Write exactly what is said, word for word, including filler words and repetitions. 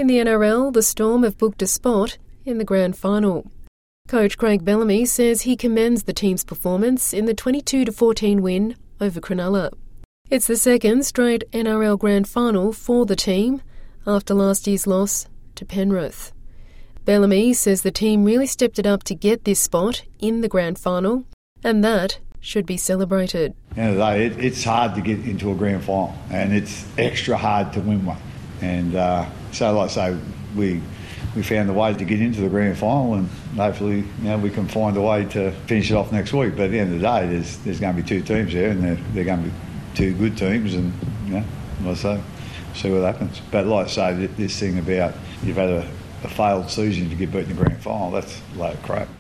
In the N R L, the Storm have booked a spot in the grand final. Coach Craig Bellamy says he commends the team's performance in the twenty-two to fourteen win over Cronulla. It's the second straight N R L grand final for the team after last year's loss to Penrith. Bellamy says the team really stepped it up to get this spot in the grand final, and that should be celebrated. At the end of the day, it, it's hard to get into a grand final, and it's extra hard to win one. And uh, so, like I say, we we found a way to get into the grand final, and hopefully, you know, we can find a way to finish it off next week. But at the end of the day, there's there's going to be two teams there, and they're, they're going to be two good teams, and you know, like I say, see what happens. But like I say, this thing about you've had a, a failed season to get beaten in the grand final, that's a load of crap.